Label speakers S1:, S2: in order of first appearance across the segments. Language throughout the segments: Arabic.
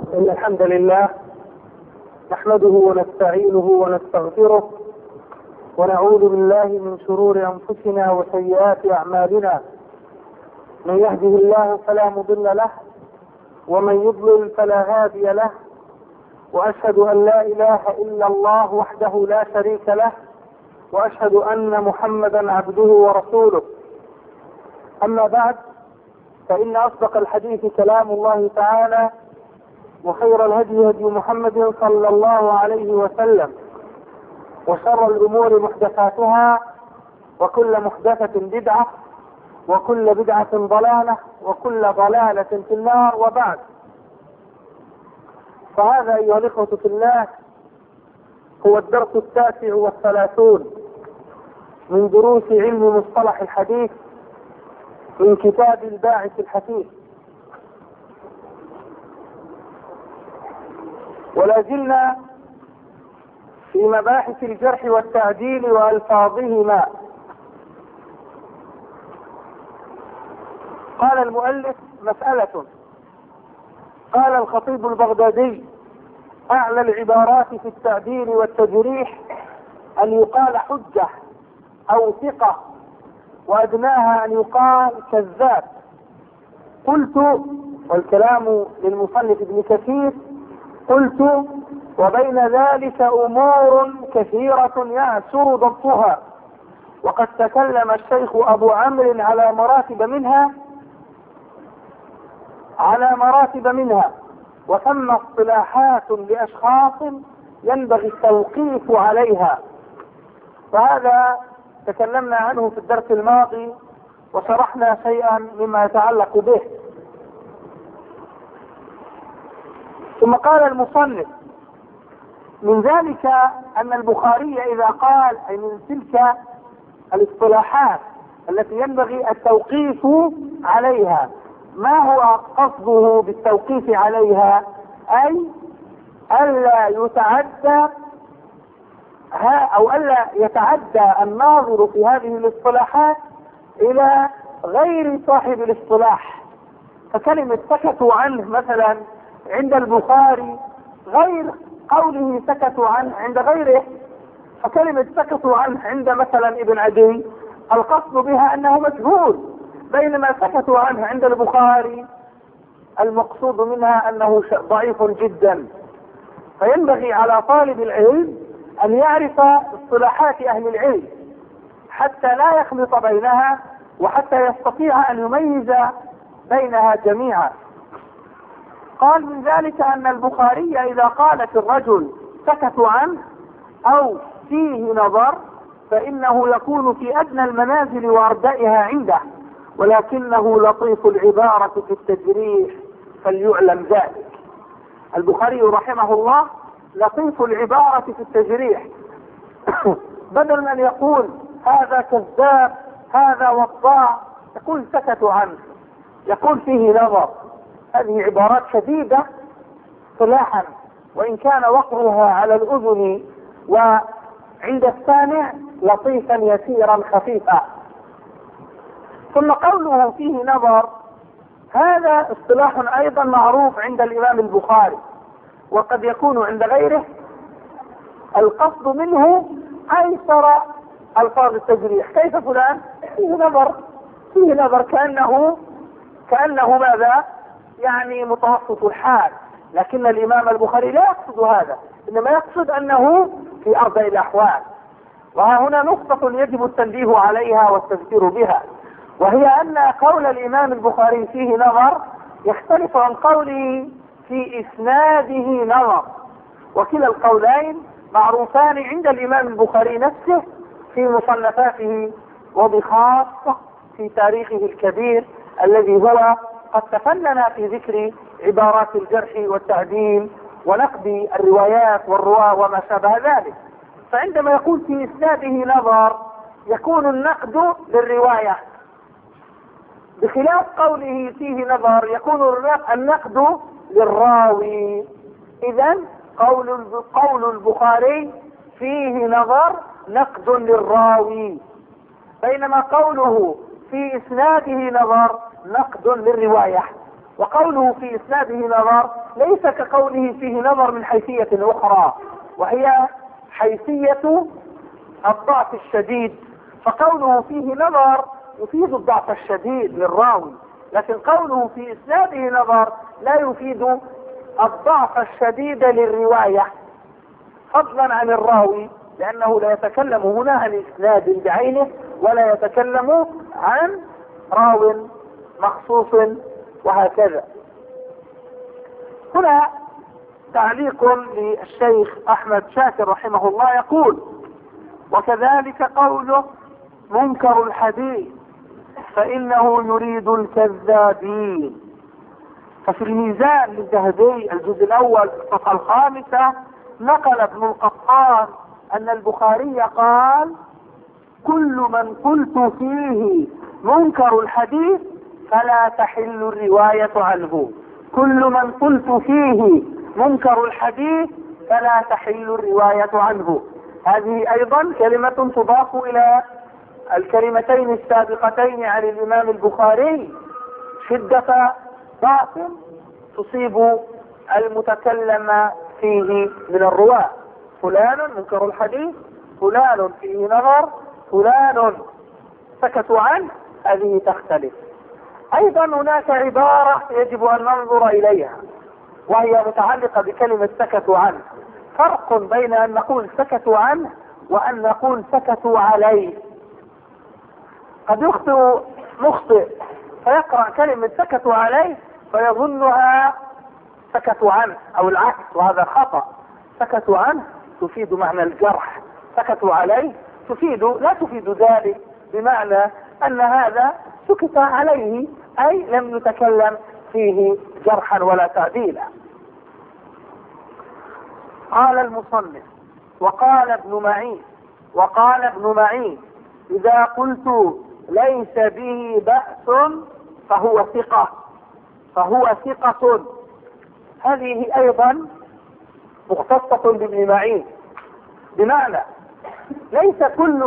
S1: إن الحمد لله نحمده ونستعينه ونستغفره ونعوذ بالله من شرور أنفسنا وسيئات أعمالنا. من يهده الله فلا مضل له ومن يضلل فلا هادي له، وأشهد أن لا إله إلا الله وحده لا شريك له، وأشهد أن محمدا عبده ورسوله. أما بعد، فإن أصدق الحديث كلام الله تعالى، وخير الهدي هدي محمد صلى الله عليه وسلم، وشر الأمور محدثاتها، وكل محدثة بدعة، وكل بدعة ضلالة، وكل ضلالة في النار. وبعد، فهذا أيها الإخوة في الله هو الدرس 39 من دروس علم مصطلح الحديث من كتاب الباعث الحثيث. ولا زلنا في مباحث الجرح والتعديل وألفاظهما. قال المؤلف: مسألة. قال الخطيب البغدادي: أعلى العبارات في التعديل والتجريح أن يقال حجة أو ثقة، وأدناها أن يقال كذاب. قلت، والكلام للمصنف ابن كثير، قلت: وبين ذلك أمور كثيرة يعسر ضبطها، وقد تكلم الشيخ أبو عمرو على مراتب منها، وثم اصطلاحات لأشخاص ينبغي التوقيف عليها، فهذا تكلمنا عنه في الدرس الماضي وشرحنا شيئا مما يتعلق به. ثم قال المصنف: من ذلك أن البخاري إذا قال، أي من تلك الاصطلاحات التي ينبغي التوقيف عليها، ما هو قصده بالتوقيف عليها؟ أي ألا يتعدى الناظر في هذه الاصطلاحات إلى غير صاحب الاصطلاح. فكلمة سكتوا عنه مثلا عند البخاري غير قوله سكتوا عنه عند غيره. فكلمة سكتوا عنه عند مثلا ابن عدي القصد بها أنه مجهول، بينما سكتوا عنه عند البخاري المقصود منها أنه ضعيف جدا. فينبغي على طالب العلم أن يعرف اصطلاحات أهل العلم حتى لا يخلط بينها، وحتى يستطيع أن يميز بينها جميعا. قال: من ذلك أن البخاري إذا قال في الرجل سكتوا عنه أو فيه نظر، فإنه يكون في أدنى المنازل وأردائها عنده، ولكنه لطيف العبارة في التجريح فليعلم ذلك. البخاري رحمه الله لطيف العبارة في التجريح، بدل من يقول هذا كذاب، هذا وضاع، يقول سكتوا عنه، يقول فيه نظر. هذه عبارات شديدة صلاحا، وإن كان وقرها على الأذن وعند السامع لطيفا يسيرا خفيفا. ثم قوله فيه نظر، هذا اصطلاح أيضا معروف عند الإمام البخاري، وقد يكون عند غيره. القصد منه أيسر ألفاظ التجريح. كيف فلان؟ فيه نظر كأنه ماذا؟ يعني متوسط الحال. لكن الإمام البخاري لا يقصد هذا، إنما يقصد أنه في أرض الأحوال. وها هنا نقطة يجب التنبيه عليها والتذكير بها، وهي أن قول الإمام البخاري فيه نظر يختلف عن قوله في إسناده نظر، وكلا القولين معروفان عند الإمام البخاري نفسه في مصنفاته، وبخاصة في تاريخه الكبير الذي هو قد تفنن في ذكر عبارات الجرح والتعديل ونقد الروايات والرواة وما شابه ذلك. فعندما يقول في إسناده نظر يكون النقد للرواية، بخلاف قوله فيه نظر يكون النقد للراوي. إذن قول البخاري فيه نظر نقد للراوي، بينما قوله في إسناده نظر نقد للرواية. وقوله في إسناده نظر ليس كقوله فيه نظر من حيثية أخرى، وهي حيثية الضعف الشديد. فقوله فيه نظر يفيد الضعف الشديد للراوي، لكن قوله في إسناده نظر لا يفيد الضعف الشديد للرواية فضلا عن الراوي، لأنه لا يتكلم هنا عن إسناد بعينه ولا يتكلم عن راو مخصوص وهكذا. هنا تعليق للشيخ أحمد شاكر رحمه الله يقول: وكذلك قوله منكر الحديث فإنه يريد الكذابين. ففي الميزان للذهبي الجزء الأول الصفحة 5 نقل ابن القطان أن البخاري قال: كل من قلت فيه منكر الحديث فلا تحل الرواية عنه. كل من قلت فيه منكر الحديث فلا تحل الرواية عنه. هذه أيضا كلمة تضاف إلى الكلمتين السابقتين عن الإمام البخاري: شدة ضعف تصيب المتكلم فيه من الرواة. فلان منكر الحديث، فلان فيه نظر، فلان سكتوا عنه، هذه تختلف. أيضا هناك عبارة يجب أن ننظر إليها وهي متعلقة بكلمة سكتوا عنه. فرق بين أن نقول سكتوا عنه وأن نقول سكتوا عليه. قد يخطئ مخطئ فيقرأ كلمة سكتوا عليه فيظنها سكتوا عنه أو العكس، وهذا خطأ. سكتوا عنه تفيد معنى الجرح، سكتوا عليه لا تفيد ذلك، بمعنى أن هذا سكت عليه أي لم يتكلم فيه جرحا ولا تعديلا. قال المصنف: وقال ابن معين إذا قلت ليس به بأس فهو ثقة. هذه أيضا مختصة بابن معين، بمعنى ليس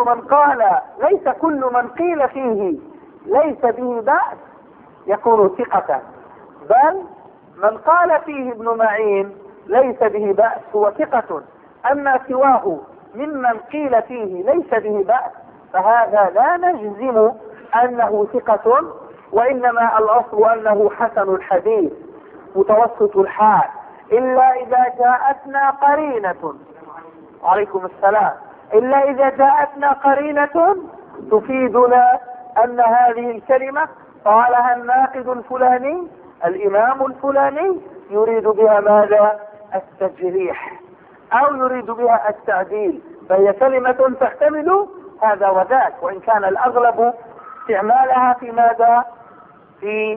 S1: كل من قيل فيه ليس به بأس يكون ثقة، بل من قال فيه ابن معين ليس به بأس هو ثقة. أما سواه ممن قيل فيه ليس به بأس فهذا لا نجزم أنه ثقة، وإنما الأصل أنه حسن الحديث متوسط الحال، إلا إذا جاءتنا قرينة. عليكم السلام. إلا إذا جاءتنا قرينة تفيدنا أن هذه الكلمة قالها الناقد الفلاني الإمام الفلاني يريد بها ماذا؟ التجريح، أو يريد بها التعديل، فهي كلمة تحتمل هذا وذاك، وإن كان الأغلب استعمالها في ماذا؟ في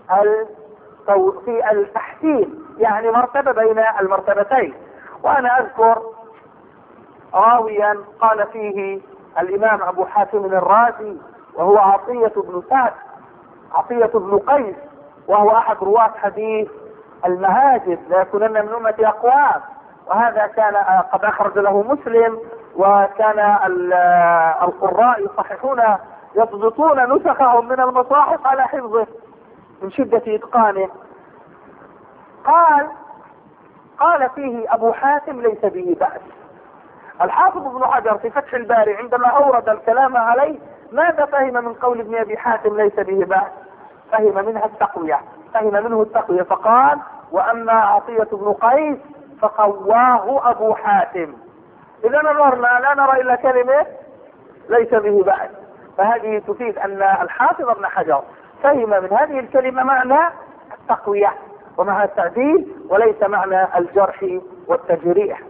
S1: التحسين، يعني مرتبة بين المرتبتين. وأنا أذكر راويا قال فيه الإمام أبو حاتم الرازي وهو عطية بن قيس، وهو أحد رواة حديث المهاجر: لا يكونن من أمتي أقوام. وهذا كان قد أخرج له مسلم، وكان القراء يصححون يضبطون نسخهم من المصاحف على حفظه من شدة إتقانه. قال فيه أبو حاتم ليس به بأس. الحافظ ابن حجر في فتح الباري عندما أورد الكلام عليه ماذا فهم من قول ابن أبي حاتم ليس به بأس؟ فهم منه التقوية، فقال: وأما عطية بن قيس فقواه أبو حاتم. إذا نظرنا لا نرى إلا كلمة ليس به بأس، فهذه تفيد أن الحافظ ابن حجر فهم من هذه الكلمة معنى التقوية ومعنى التعديل، وليس معنى الجرح والتجريح.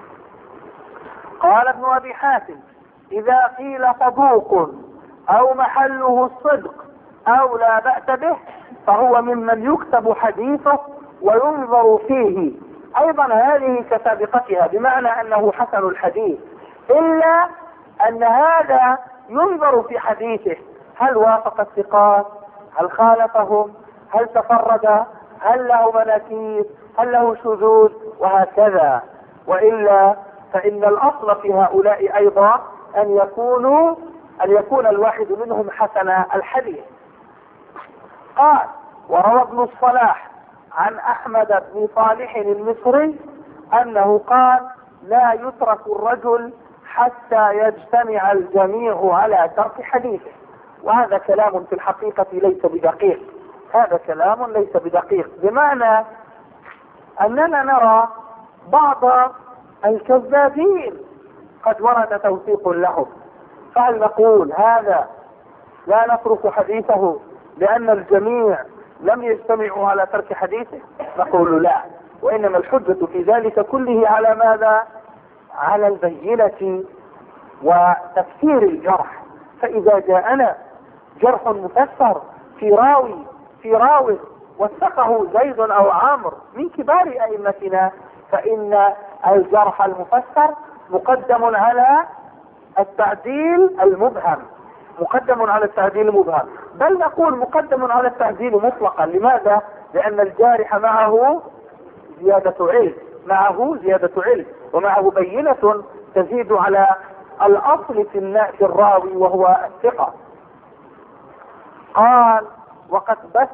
S1: قال ابن أبي حاتم: إذا قيل صدوق أو محله الصدق أو لا بأس به فهو ممن يكتب حديثه وينظر فيه. أيضا هذه كسابقتها، بمعنى أنه حسن الحديث، إلا أن هذا ينظر في حديثه: هل وافق الثقات؟ هل خالفهم؟ هل تفرد؟ هل له مناكير؟ هل له شذوذ؟ وهكذا. وإلا فإن الأصل في هؤلاء أيضا أن يكون الواحد منهم حسن الحديث. قال: وروى ابن الصلاح عن أحمد بن صالح المصري أنه قال: لا يترك الرجل حتى يجتمع الجميع على ترك حديثه. وهذا كلام في الحقيقة ليس بدقيق، هذا كلام ليس بدقيق، بمعنى أننا نرى بعض الكذابين قد ورد توثيق لهم، فهل نقول هذا لا نترك حديثه لأن الجميع لم يجتمعوا على ترك حديثه؟ نقول لا، وإنما الحجة في ذلك كله على ماذا؟ على البينة وتفسير الجرح. فإذا جاءنا جرح مفسر في راوي وثقه زيد أو عمرو من كبار أئمتنا، فإن الجرح المفسر مقدم على التعديل المبهم، بل نقول مقدم على التعديل مطلقا. لماذا؟ لأن الجارح معه زيادة علم ومعه بينة تزيد على الأصل في الراوي وهو الثقة. قال: وقد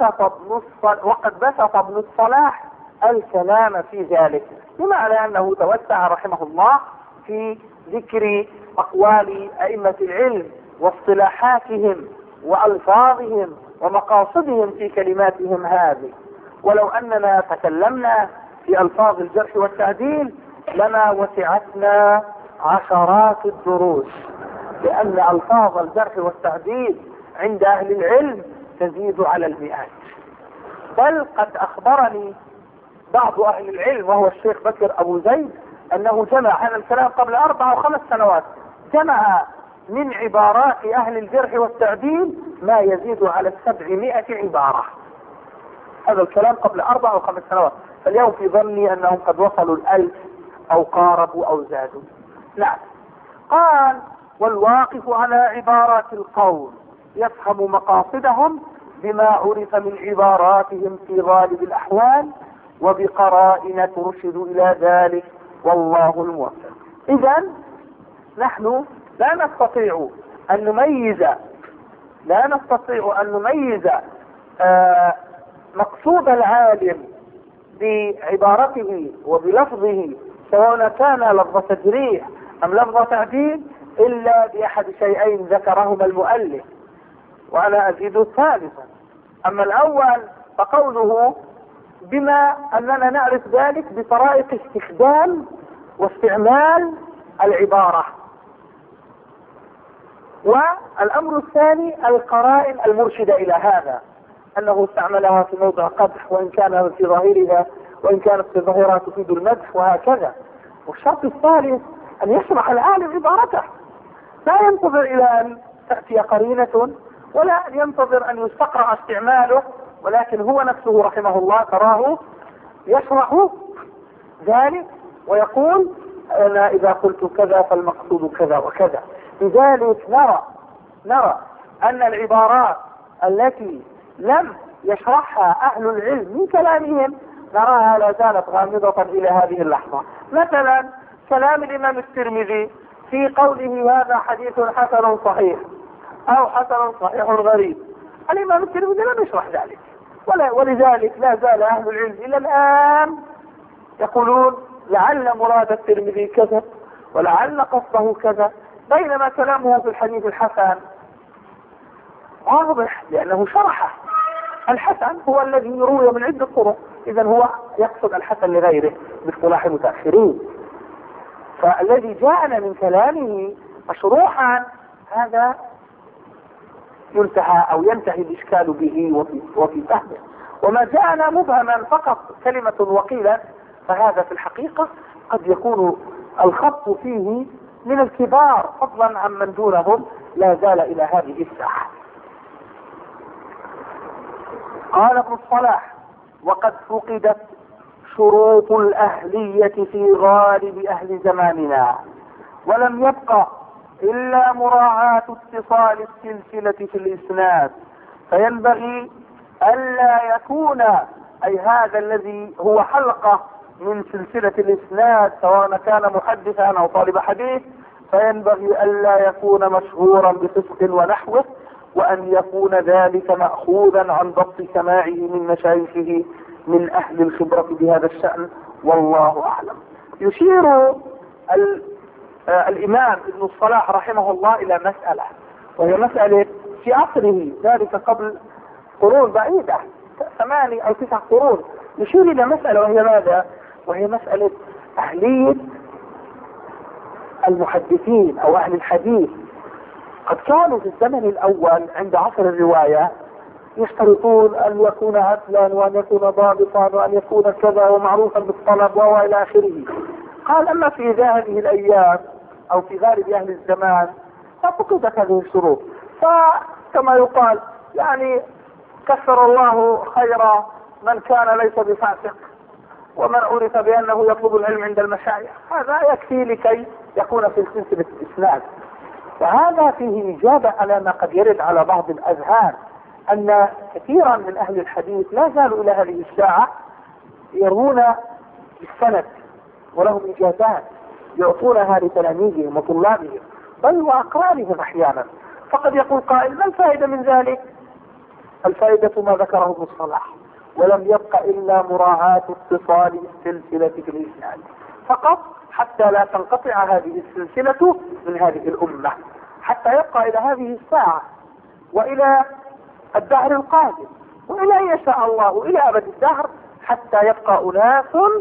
S1: بسط ابن الصلاح الكلام في ذلك، بمعنى أنه توسع رحمه الله في ذكر أقوال أئمة العلم واصطلاحاتهم وألفاظهم ومقاصدهم في كلماتهم هذه. ولو أننا تكلمنا في ألفاظ الجرح والتعديل لما وسعتنا عشرات الدروس، لأن ألفاظ الجرح والتعديل عند أهل العلم تزيد على المئات. بل قد أخبرني بعض أهل العلم وهو الشيخ بكر أبو زيد أنه جمع هذا الكلام قبل 4 أو 5 سنوات، جمع من عبارات أهل الجرح والتعديل ما يزيد على 700 عبارة. هذا الكلام قبل 4 أو 5 سنوات، فاليوم في ظني أنهم قد وصلوا 1000 أو قاربوا أو زادوا. نعم. قال: والواقف على عبارات القول يفهم مقاصدهم بما عرف من عباراتهم في غالب الأحوال وبقرائن ترشد إلى ذلك، والله الموفق. إذا نحن لا نستطيع أن نميز مقصود العالم بعبارته وبلفظه، سواء كان لفظ تجريح أم لفظ تعديل، إلا بأحد شيئين ذكرهما المؤلف، وأنا أزيد الثالثا. أما الأول فقوله بما أننا نعرف ذلك بطرائق استخدام واستعمال العبارة، والأمر الثاني القرائن المرشدة إلى هذا، أنه استعملها في موضع قدح وإن كان في ظاهرها، وإن كانت في ظاهرها تفيد المدح وهكذا. والشرط الثالث أن يشرح العالم عبارته، لا ينتظر إلى أن تأتي قرينة ولا ينتظر أن يستقرأ استعماله، ولكن هو نفسه رحمه الله تراه يشرح ذلك ويقول: أنا إذا قلت كذا فالمقصود كذا وكذا. لذلك نرى أن العبارات التي لم يشرحها أهل العلم من كلامهم نراها لا زالت غامضة إلى هذه اللحظة. مثلا كلام الإمام الترمذي في قوله: هذا حديث حسن صحيح أو حسن صحيح غريب، الإمام الترمذي لم يشرح ذلك، ولذلك لا زال أهل العلم إلى الآن يقولون لعل مراد الترمذي كذا ولعل قصده كذا، بينما كلامه في الحديث الحسن واضح لأنه شرحه. الحسن هو الذي روي من عدة طرق، إذا هو يقصد الحسن لغيره باصطلاح المتأخرين. فالذي جاءنا من كلامه مشروحا هذا ينتهى أو ينتهي الإشكال به وفي فهمه، وما جاءنا مبهما فقط كلمة وقيلة فهذا في الحقيقة قد يكون الخط فيه من الكبار فضلا عن من دونهم لا زال إلى هذه الساعة. قال ابن الصلاح: وقد فقدت شروط الأهلية في غالب أهل زماننا، ولم يبقى إلا مراعاة اتصال السلسلة في الإسناد، فينبغي ألا يكون أي هذا الذي هو حلقة من سلسلة الإسناد سواء كان محدثا أو طالب حديث، فينبغي ألا يكون مشهورا بفسق ونحوه، وأن يكون ذلك مأخوذا عن ضبط سماعه من مشايخه من أهل الخبرة بهذا الشأن، والله أعلم. يشير الإمام ابن الصلاح رحمه الله إلى مسألة، وهي مسألة في عصره ذلك قبل قرون بعيدة 8 أو 9 قرون، يشير إلى مسألة وهي ماذا؟ وهي مسألة أهلية المحدثين أو أهل الحديث. قد كانوا في الزمن الأول عند عصر الرواية يشترطون أن يكون عدلا وأن يكون ضابطا وأن يكون كذا ومعروفا بالطلب وإلى آخره. قال أما في هذه الأيام أو في غالب أهل الزمان ففقدت هذه الشروط، فكما يقال يعني كثر الله خير من كان ليس بفاسق ومن عرف بأنه يطلب العلم عند المشايخ، هذا يكفي لكي يكون في سلسلة الإسناد. وهذا فيه إجابة على ما قد يرد على بعض الأذهان، أن كثيرا من أهل الحديث لا زالوا إلى هذه الساعة يروون بالسند ولهم إجازات يعطونها لتلاميذهم وطلابهم بل وأقرانهم أحيانا. فقد يقول قائل: ما الفائدة من ذلك؟ الفائدة ما ذكره ابن الصلاح، ولم يبق إلا مراعاة اتصال السلسلة في الإسناد فقط، حتى لا تنقطع هذه السلسلة من هذه الأمة، حتى يبقى إلى هذه الساعة وإلى الدهر القادم وإلى أن يشاء الله إلى أبد الدهر، حتى يبقى أناس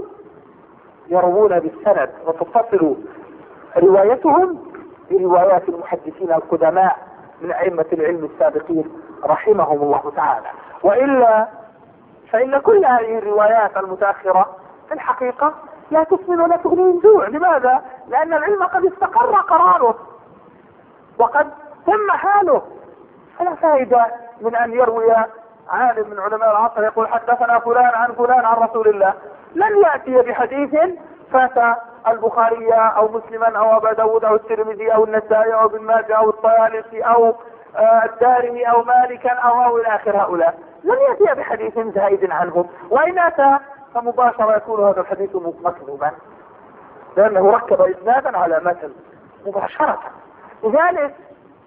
S1: يروون بالسند وتتصل روايتهم بروايات المحدثين القدماء من أئمة العلم السابقين رحمهم الله تعالى. وإلا فإن كل هذه الروايات المتأخرة في الحقيقة لا تسمن ولا تغني من جوع. لماذا؟ لأن العلم قد استقر قراره وقد تم حاله، فلا فائدة من أن يروي عالم من علماء العصر يقول حدثنا فلان عن فلان عن رسول الله، لن يأتي بحديث فات البخاري أو مسلما أو أبا داود أو الترمذي أو النسائي أو ابن ماجه أو الطيالسي أو الدارمي أو مالكا أو إلى آخر هؤلاء، لن يأتي بحديث زائد عنهم، وإن أتى فمباشرة يكون هذا الحديث مكذوبا لأنه ركب إسنادا على متن مباشرة. لذلك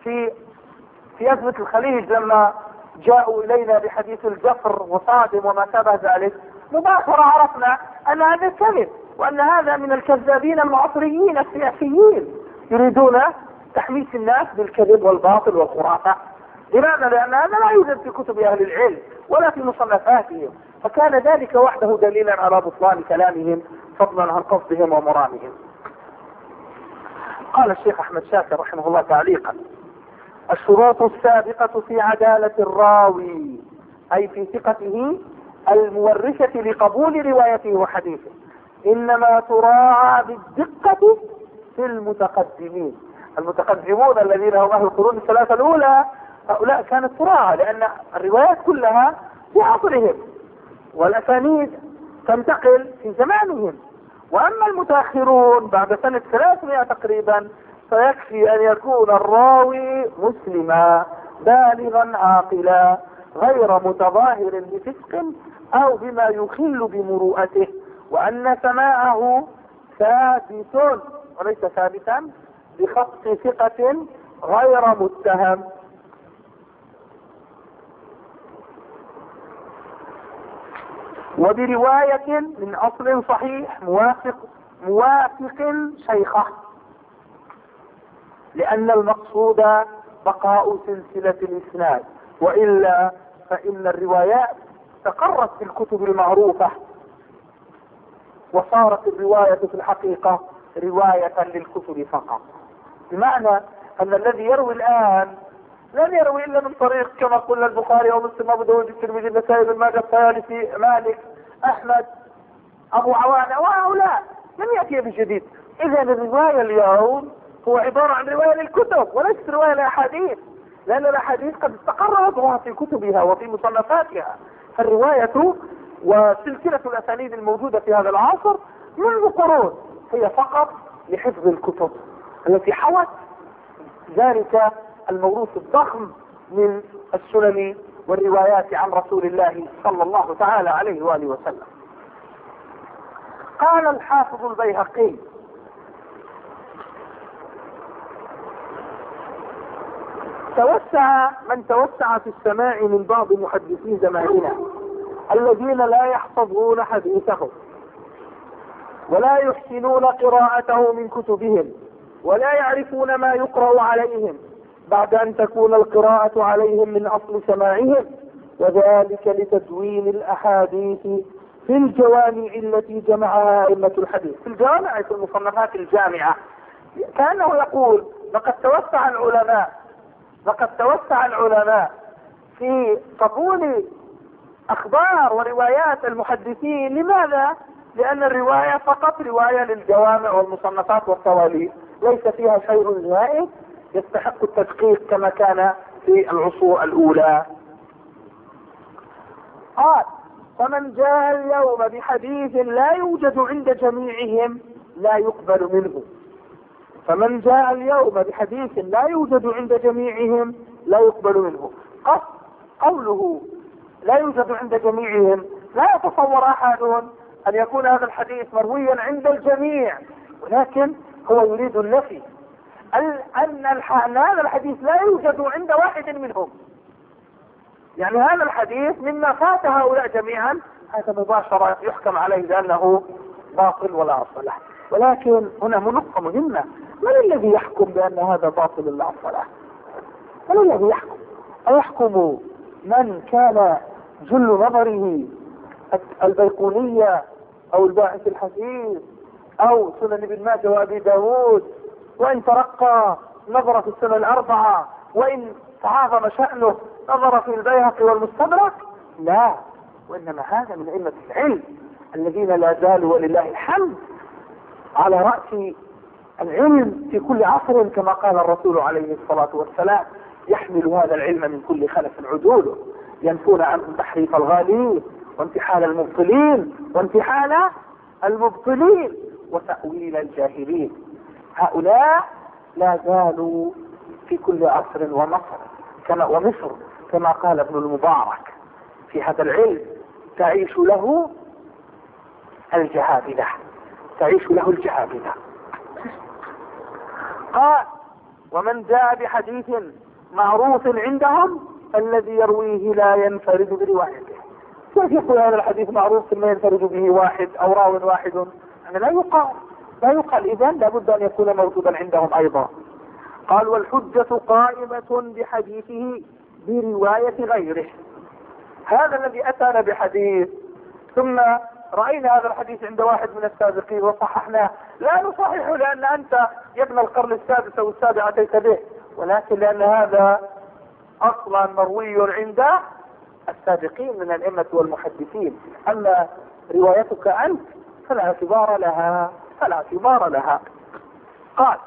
S1: في أزمة الخليج لما جاءوا إلينا بحديث الجفر وصادم وما شابه ذلك، مباشرة عرفنا أن هذا كذب، وأن هذا من الكذابين المعصريين السياسيين يريدون تحميس الناس بالكذب والباطل والخرافة. لماذا؟ لأن هذا لا يوجد في كتب أهل العلم ولا في مصنفاتهم، فكان ذلك وحده دليلا على بطلان كلامهم فضلا عن قصدهم ومرامهم. قال الشيخ أحمد شاكر رحمه الله تعليقا: الشروط السابقة في عدالة الراوي أي في ثقته المورثة لقبول روايته وحديثه إنما تراعى بالدقة في المتقدمين. المتقدمون الذين هم أهل القرون الثلاثة الأولى هؤلاء كانت تراعى، لأن الروايات كلها في عصرهم والأسانيد تنتقل في زمانهم. وأما المتأخرون بعد سنة 300 تقريبا فيكفي أن يكون الراوي مسلما بالغا عاقلا غير متظاهر بفسق أو بما يخل بمروءته، وأن سماعه ثابت وليس ثابتا بخط ثقة غير متهم. وبرواية من أصل صحيح موافق شيخه، لأن المقصود بقاء سلسلة الإسناد، وإلا فإن الروايات تقرت في الكتب المعروفة وصارت الرواية في الحقيقة رواية للكتب فقط، بمعنى أن الذي يروي الآن لن يروي إلا من طريق كما قلنا البخاري أو مسلم أبو داود الترمذي النسائي بن ماجه الطيالسي مالك أحمد أبو عوانة وهؤلاء، لم يأتي بجديد. إذا الرواية اليوم هو عبارة عن رواية للكتب وليست رواية لأحاديث، لأن الأحاديث قد استقر وضعها في كتبها وفي مصنفاتها. الرواية وسلسلة الأسانيد الموجودة في هذا العصر منذ قرون هي فقط لحفظ الكتب التي حوت ذلك الموروث الضخم من السنن والروايات عن رسول الله صلى الله تعالى عليه وآله وسلم. قال الحافظ البيهقي: من توسع في السماع من بعض محدثي زماننا الذين لا يحفظون حديثهم ولا يحسنون قراءته من كتبهم ولا يعرفون ما يقرأ عليهم بعد ان تكون القراءة عليهم من اصل سماعهم، وذلك لتدوين الاحاديث في الجوامع التي جمعها ائمة الحديث، في الجوامع، في المصنفات الجامعة. كأنه يقول لقد توسع العلماء في قبول اخبار وروايات المحدثين. لماذا؟ لان الرواية فقط رواية للجوامع والمصنفات والتواليف، ليس فيها شيء زائد يستحق التدقيق كما كان في العصور الاولى. قال: فمن جاء اليوم بحديث لا يوجد عند جميعهم لا يقبل منه. فمن جاء اليوم بحديث لا يوجد عند جميعهم لا يقبل منه. قوله لا يوجد عند جميعهم، لا يتصور احدهم ان يكون هذا الحديث مرويا عند الجميع، ولكن هو يريد النفي ان هذا الحديث لا يوجد عند واحد منهم. يعني هذا الحديث مما فات هؤلاء جميعا هذا مباشرة يحكم عليه بانه باطل ولا اصل له. ولكن هنا نقطة مهمة: من الذي يحكم بان هذا باطل لا اصل له؟ من الذي يحكم؟ أيحكم من كان جل نظره البيقونية او الباحث الحديث او سنن ابن ماجه وابي داود، وان ترقى نظر في السنن الاربعة، وان تعاظم شأنه نظر في البيهقي والمستدرك؟ لا، وانما هذا من ائمة العلم الذين لا زالوا ولله الحمد على رأس العلم في كل عصر، كما قال الرسول عليه الصلاة والسلام: يحمل هذا العلم من كل خلف عدوله ينفون عنه تحريف الغالين وانتحال المبطلين وتأويل الجاهلين. هؤلاء لا زالوا في كل عصر ومصر كما قال ابن المبارك في هذا العلم: تعيش له الجهابذة. قال: ومن جاء بحديث معروف عندهم الذي يرويه لا ينفرد بروايته. كيف يقول هذا الحديث معروف ثم ينفرد به واحد او راو واحد؟ يعني لا يقال اذن لابد ان يكون موجودا عندهم ايضا. قال: والحجة قائمة بحديثه برواية غيره. هذا الذي اتانا بحديث ثم رأينا هذا الحديث عند واحد من السابقين وصححناه، لا نصححه لان انت يا ابن القرن السادس او السابع اتيت به، ولكن لان هذا اصلا مروي عند السابقين من الائمة والمحدثين. اما روايتك انت فلا اعتبار لها. قال: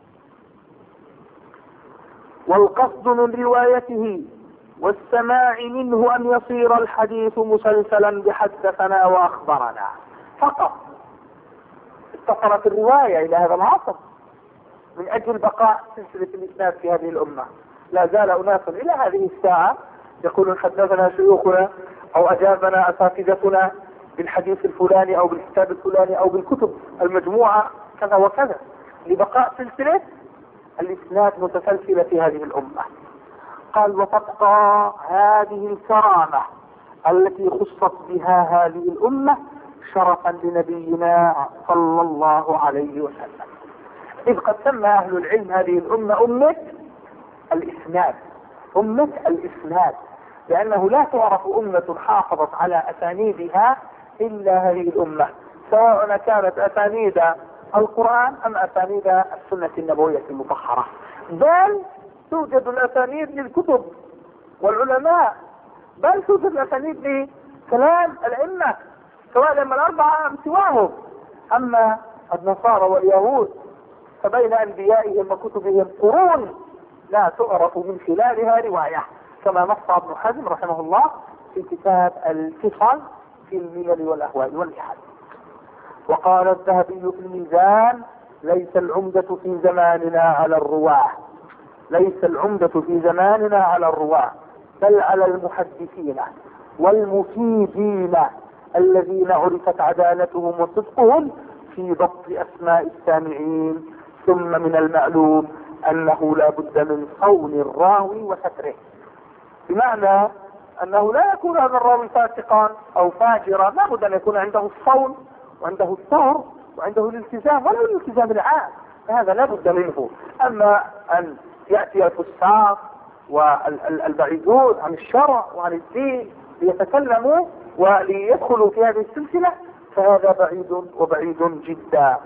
S1: والقصد من روايته والسماع منه ان يصير الحديث مسلسلا بحدثنا واخبرنا فقط. اتصلت الرواية الى هذا العصر من اجل بقاء سلسلة الاسناد في هذه الامة. لا زال اناس الى هذه الساعة يقولون حدثنا شيوخنا او اجابنا اساتذتنا بالحديث الفلاني او بالكتاب الفلاني او بالكتب المجموعة كذا وكذا، لبقاء سلسلة الاسناد متسلسلة في هذه الامة. قال: وتبقى هذه الكرامة التي خصت بها هذه الامة شرفا لنبينا صلى الله عليه وسلم، إذ قد سمى اهل العلم هذه الامة امة الاسناد، لانه لا تعرف امة حافظت على اسانيدها الا هذه الامة، سواء كانت اسانيد القرآن ام اسانيد السنة النبوية المطهرة. بل توجد الاسانيد للكتب والعلماء، بل توجد الاسانيد لكلام الائمة سواء الائمة الاربعة ام سواهم. اما النصارى واليهود فبين انبيائهم وكتبهم قرون لا تعرف من خلالها رواية، كما نص ابن حزم رحمه الله في كتاب الفصل في الملل والاهواء والنحل. وقال الذهبي في الميزان: ليس العمدة في زماننا على الرواة بل على المحدثين والمفيدين الذين عرفت عدالتهم وصدقهم في ضبط اسماء السامعين. ثم من المعلوم أنه لا بد من صون الراوي وستره، بمعنى أنه لا يكون هذا الراوي فاسقا أو فاجرا، لا بد أن يكون عنده الصون وعنده الثور وعنده الالتزام، ولو الالتزام العام، هذا لا بد منه. أما أن يأتي الفساق والبعيدون عن الشرع وعن الدين ليتكلموا وليدخلوا في هذه السلسلة، فهذا بعيد وبعيد جدا.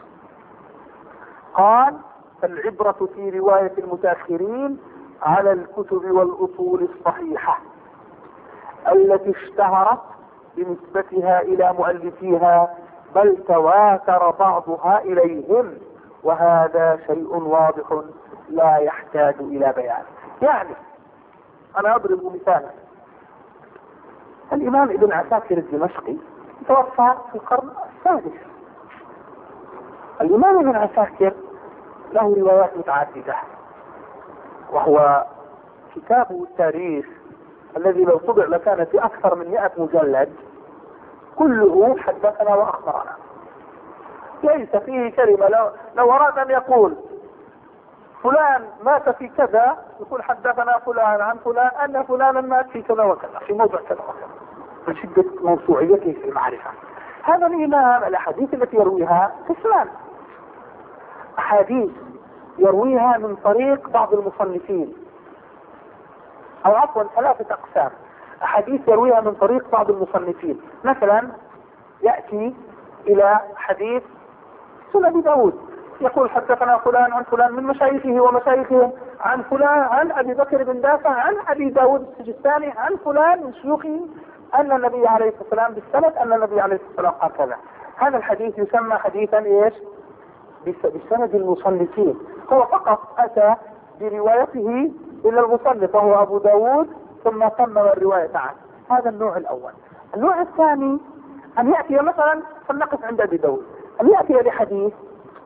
S1: قال: فالعبرة في رواية المتأخرين على الكتب والأصول الصحيحة التي اشتهرت بنسبتها إلى مؤلفيها، بل تواتر بعضها إليهم، وهذا شيء واضح لا يحتاج إلى بيان. يعني أنا أضرب مثالا: الإمام ابن عساكر الدمشقي توفى في القرن السادس. الإمام ابن عساكر له روايات متعددة، وهو كتابه التاريخ الذي لو طبع لكان في أكثر من 100 مجلد، كله حدثنا وأخبرنا، ليس فيه كلمة. لو أراد أن يقول فلان مات في كذا، يقول حدثنا فلان عن فلان أن فلانا مات في كذا وكذا في موضع كذا وكذا، من شدة موسوعيته في المعرفة. هذا الإمام الأحاديث التي يرويها قسمان: أحاديث يرويها من طريق بعض المصنفين، أو عفوا 3 أقسام: أحاديث يرويها من طريق بعض المصنفين، مثلا يأتي إلى حديث سنن أبي داود، يقول حدثنا فلان عن فلان من مشايخه ومشايخهم عن فلان عن أبي بكر بن دافع عن أبي داود السجستاني عن فلان من شيوخه أن النبي عليه الصلاة والسلام بالسند أن النبي عليه الصلاة والسلام قال كذا. هذا الحديث يسمى حديثا إيش؟ بسند المصنفين. هو فقط أتى بروايته إلى المصنف وهو أبو داود، ثم تمم الرواية عنه. هذا النوع الأول. النوع الثاني أن يأتي مثلا، فلنقف عند أبي داود، أن يأتي لحديث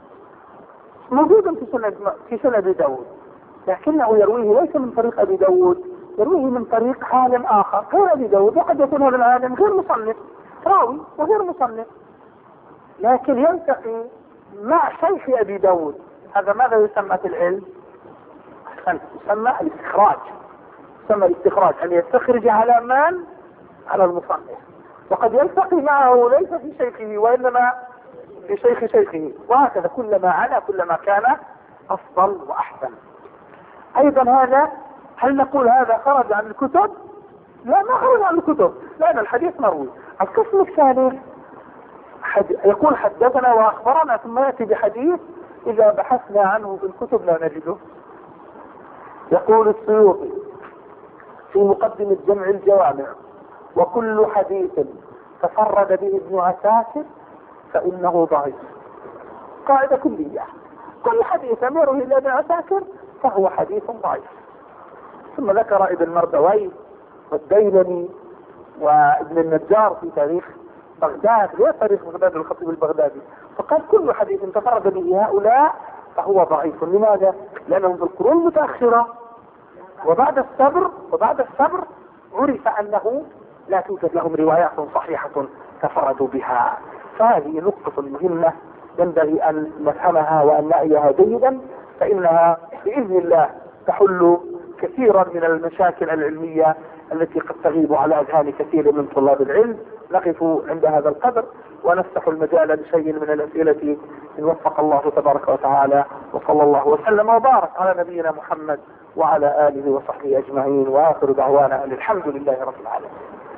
S1: موجود في سنن أبي داود، لكنه يرويه ليس من طريق أبي داود، يرويه من طريق عالم آخر غير أبي داود، وقد يكون هذا العالم غير مصنف، راوي وغير مصنف، لكن يلتقي مع شيخ أبي داود. هذا ماذا يسمى في العلم؟ يسمى الاستخراج. يسمى الاستخراج أن يستخرج على من؟ على المصنف، وقد يلتقي معه ليس في شيخه وإنما في شيخ شيخه، وهكذا كلما علا كلما كان أفضل وأحسن. أيضا هذا، هل نقول هذا خرج عن الكتب؟ لا، ما خرج عن الكتب، لأن الحديث مروي. القسم الثالث يقول حدثنا وأخبرنا، ثم يأتي بحديث إذا بحثنا عنه في الكتب لا نجده. يقول السيوطي في مقدمة جمع الجوامع: وكل حديث تفرد به ابن عساكر فإنه ضعيف. قاعدة كلية: كل حديث يروي إلى ابن عساكر فهو حديث ضعيف. ثم ذكر ابن مردوي والديلمي وابن النجار في تاريخ بغداد، غير تاريخ بغداد الخطيب البغدادي، فقال كل حديث تفرد به هؤلاء فهو ضعيف. لماذا؟ لأنهم في القرون المتأخرة وبعد الصبر عرف أنه لا توجد لهم روايات صحيحة تفردوا بها. فهذه نقطة مهمة ينبغي أن نفهمها وأن نعيها جيدا، فإنها بإذن الله تحل كثيرا من المشاكل العلمية التي قد تغيب على أذهان كثير من طلاب العلم. نقف عند هذا القدر ونفتح المجال لشيء من الأسئلة إن وفق الله تبارك وتعالى، وصلى الله وسلم وبارك على نبينا محمد وعلى آله وصحبه أجمعين، وآخر دعوانا أن الحمد لله رب العالمين.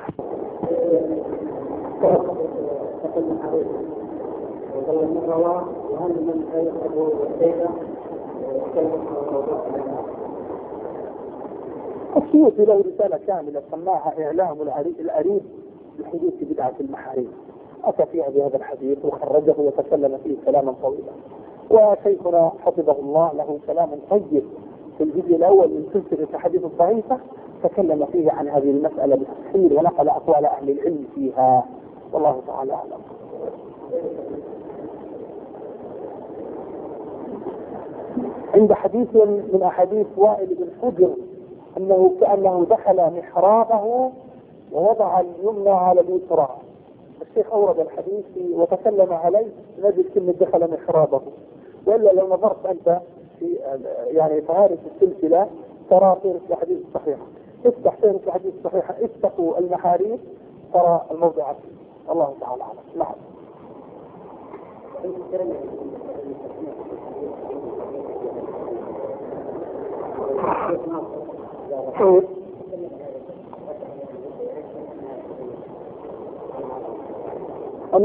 S1: السيوطي له رسالة كاملة سماها إعلام الأريب بحدوث بدعة المحاريم، أتى فيها بهذا الحديث وخرجه وتكلم فيه كلاما طويلا. وشيخنا حفظه الله له كلام طيب في الجزء الأول من سلسلة الحديث الضعيفة، تكلم فيه عن هذه المسألة بالتفصيل ونقل أقوال أهل العلم فيها، والله تعالى أعلم. عند حديث من أحاديث وائل بن حجر أنه كأنه دخل محرابه ووضع اليمنى على اليسرى، الشيخ أورد الحديث وتكلم عليه، نجد كلمة دخل محرابه، وإلا لو نظرت أنت في يعني فهارس السلسلة ترى فهرس الأحاديث الصحيحة، افتح فهرس الأحاديث الصحيحة، اتقوا المحاريث ترى الموضوعات. الله تعالى أعلم. نعم. أنا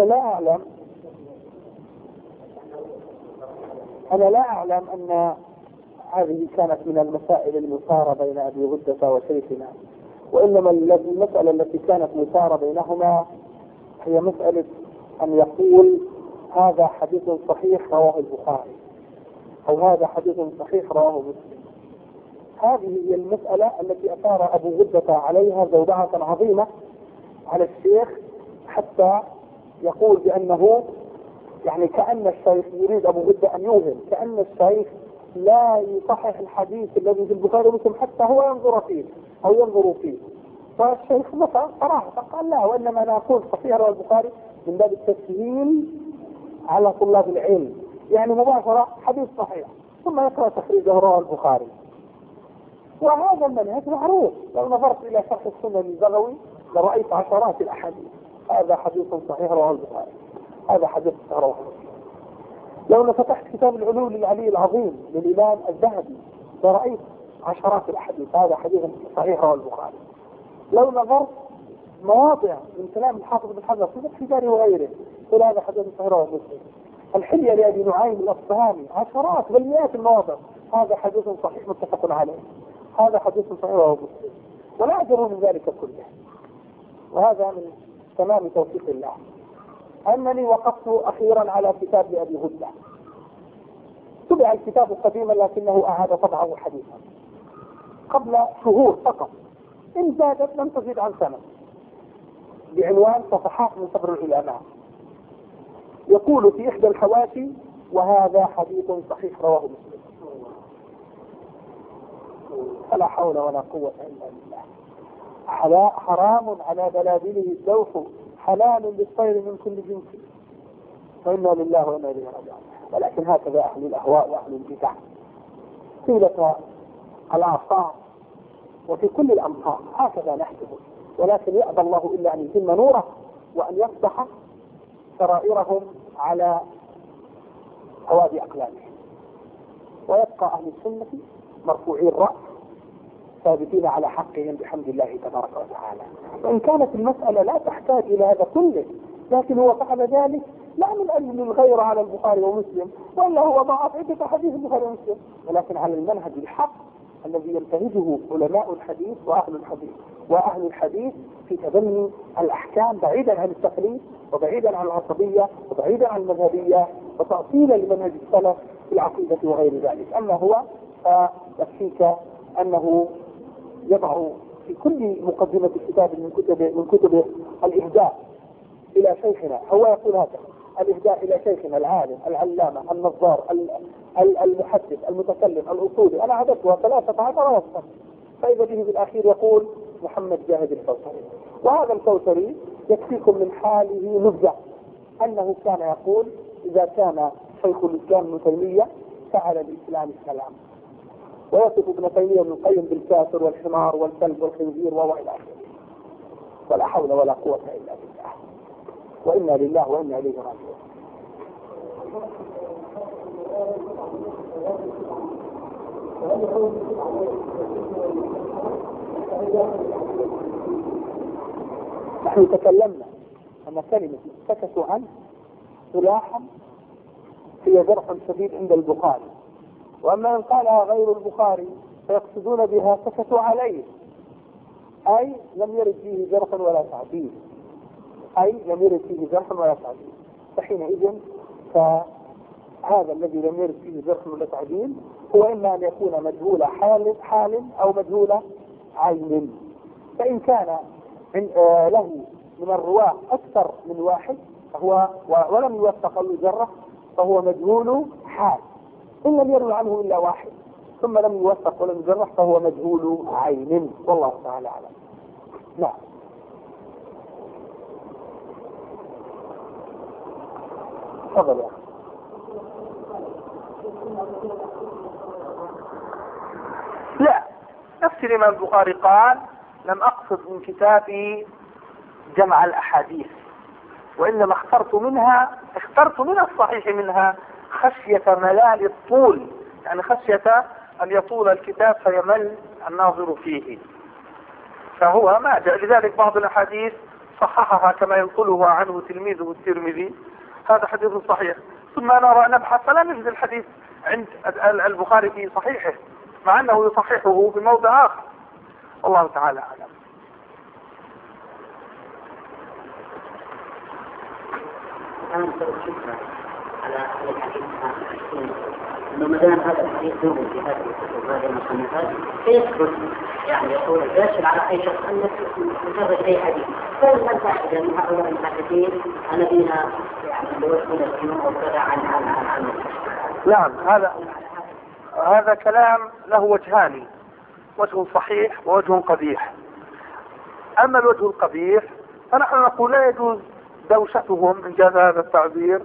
S1: لا أعلم أن هذه كانت من المسائل المثارة بين أبي غدة وشيخنا، وإنما المسألة التي كانت مثارة بينهما هي مسألة أن يقول هذا حديث صحيح رواه البخاري أو هذا حديث صحيح رواه مسلم. هذه هي المسألة التي أثار أبو غدة عليها زوبعة عظيمة على الشيخ، حتى يقول بأنه يعني كأن الشيخ يريد أبو غدة أن يوهم كأن الشيخ لا يصحح الحديث الذي في البخاري ومسلم حتى هو ينظر فيه. فالشيخ مثلا صراحة قال لا، وإنما أنا أقول صحيح رواه البخاري من باب التسهيل على طلاب العلم، يعني مباشرة حديث صحيح ثم يقرأ تخريجه رواه البخاري. وهذا المنهج معروف، لو نظرت إلى شرح السنة البغوي لرأيت عشرات الأحاديث هذا حديث صحيح رواه البخاري، هذا حديث صحيح رواه مسلم. لو فتحت كتاب العلوم للعلي العظيم للإمام الذهبي لرأيت عشرات الأحاديث هذا حديث صحيح رواه البخاري. لو نظرت مواضع من كلام الحافظ بن حجر في فتح الباري وغيره تقول هذا حديث صحيح رواه مسلم. الحلية لأبي نعيم الأصبهاني عشرات بل مئات المواضع هذا حديث صحيح متفق عليه، هذا حديث صحيح رواه مسلم، ولا أعذر من ذلك كله. وهذا من تمام توفيق الله أنني وقفت أخيرا على كتاب أبي غدة. طبع الكتاب قديما لكنه أعاد طبعه حديثا قبل شهور فقط، إن زادت لم تزيد عن سنة، بعنوان صفحات من صبر العلماء. يقول في إحدى الحواشي وهذا حديث صحيح رواه مسلم. فلا حول ولا قوة إلا بالله. حرام على بلابله الدوح حلال للطير من كل جنس وإنا لله وإنا إليه راجعون. ولكن هكذا أهل الأهواء وأهل البدع طيلة الأعصار وفي كل الأمصار هكذا نحسب، ولكن يأبى الله إلا أن يتم نوره وأن يفتح سرائرهم على هواد أقلامهم، ويبقى أهل السنة مرفوعي الرأس ثابتين على حقهم بحمد الله تبارك وتعالى. وإن كانت المسألة لا تحتاج إلى هذا كله، لكن هو فعل ذلك لا من أجل الغير على البخاري ومسلم، وإلا هو ضعف عدة حديث البخاري ومسلم، ولكن على المنهج الحق الذي ينتهجه علماء الحديث وأهل الحديث في تبني الأحكام بعيدا عن التقليد وبعيدا عن العصبية وبعيدا عن المذهبية وتأصيلا لمنهج السلف في العقيدة وغير ذلك. أما هو فيكفيك أنه يضع في كل مقدمة الكتاب من كتب الإهداء إلى شيخنا، هو يقول هذا الإهداء إلى شيخنا العالم العلامة النظار المحدث المتكلم الأصولي، أنا عددتها 13 وصفا، فإذا به بالأخير يقول محمد جاهد الكوثري. وهذا الكوثري يكفيكم من حاله نبذة أنه كان يقول إذا كان شيخ الإسلام ابن تيمية فعل الإسلام السلام، ويصف ابن تيمية ابن القيم بالكافر والحمار والكلب والخنزير وإلى آخره. ولا حول ولا قوة إلا بالله، وإنا لله وإنا إليه راجعون. نحن تكلمنا أن كلمة سكتوا عنه صلاحا هي جرح شديد عند البخاري، وأما إن قالها غير البخاري فيقصدون بها سكتوا عليه، أي لم يرد فيه جرح ولا تعديل، فحينئذ فهذا الذي لم يرد فيه جرح ولا تعديل هو إما أن يكون مجهول حال أو مجهول عين. فإن كان له من الرواة أكثر من واحد فهو ولم يوثق الجرح فهو مجهول حال. إن لم يروي عنه إلا واحد ثم لم يوثق ولم يجرح فهو مجهول عين، والله تعالى أعلم. نعم. تفضل يا أخي. لا، نفس الإمام البخاري قال: لم أقصد من كتابي جمع الأحاديث، وإنما اخترت من الصحيح منها خشية ملال الطول، يعني خشية أن يطول الكتاب فيمل الناظر فيه، فهو ما جاء. لذلك بعض الأحاديث صححها كما ينقلها عنه تلميذه الترمذي: هذا حديث صحيح. ثم نرى نبحث فلا نجد الحديث عند البخاري في صحيحه، مع أنه يصححه في موضع آخر. الله تعالى أعلم.
S2: على الحديث انه ما دام هذا الحديث موجود في هذه الكتب وهذه المصنفات فيثبت، يعني يقول يشهد على اي شخص انك مجرد اي حديث، فلن تاخذ من هؤلاء المحدثين الذين يعني يوصلون الدين او كذا عن
S1: نعم، هذا كلام له وجهان: وجه صحيح ووجه قبيح. اما الوجه القبيح فنحن نقول لا يجوز دوشتهم، إن جاز هذا التعبير،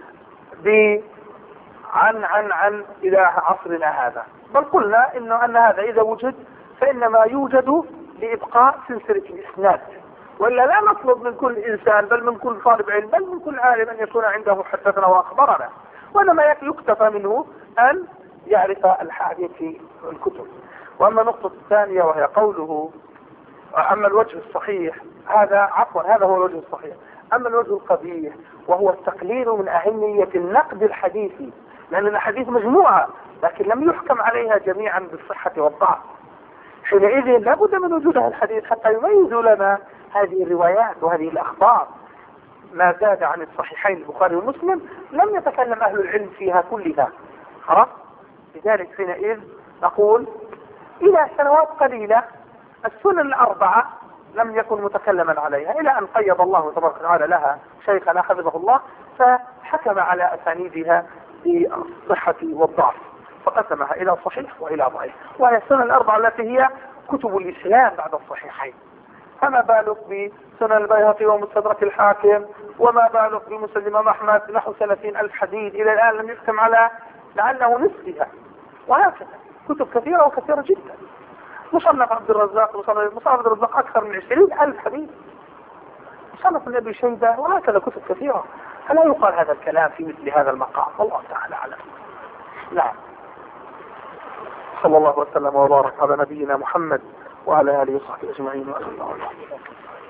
S1: عن إلى عصرنا هذا، بل قلنا أن هذا إذا وجد فإنما يوجد لإبقاء سلسلة الإسناد، وإلا لا نطلب من كل إنسان بل من كل طالب علم بل من كل عالم أن يكون عنده حدثنا وأخبرنا، وإنما يكتفى منه أن يعرف الحديث في الكتب. وأما النقطة الثانية وهي قوله: أما الوجه الصحيح، هذا هو الوجه الصحيح. أما الوجه القبيح وهو التقليل من أهمية النقد الحديثي، لأن الحديث مجموعة لكن لم يحكم عليها جميعا بالصحة والضعف، حينئذ لابد من وجود الحديث حتى يميز لنا هذه الروايات وهذه الأخبار. ما زاد عن الصحيحين البخاري ومسلم لم يتكلم أهل العلم فيها كلها، خلاص. لذلك حينئذ نقول إلى سنوات قليلة السنن الأربعة لم يكن متكلما عليها، إلى أن قيض الله تبارك وتعالى لها شيخنا حفظه الله فحكم على أسانيدها بالصحة والضعف، فقسمها إلى صحيح وإلى ضعيف، وهي السنن الأربعة التي هي كتب الإسلام بعد الصحيحين. فما بالك بسنن البيهقي ومستدرك الحاكم، وما بالك بمسند الإمام أحمد نحو 30,000 حديث إلى الآن لم يحكم على لعله نصفها، وهكذا كتب كثيرة وكثيرة جدا. مصنف عبد الرزاق، مصنف عبد الرزاق أكثر من 20,000 حديث، مصنف ابن أبي شيبة، وهكذا كتب كثيرة. فلا يقال هذا الكلام في مثل هذا المقام، والله تعالى أعلم. نعم. صلى الله وسلم وبارك على نبينا محمد وعلى آله وصحبه أجمعين.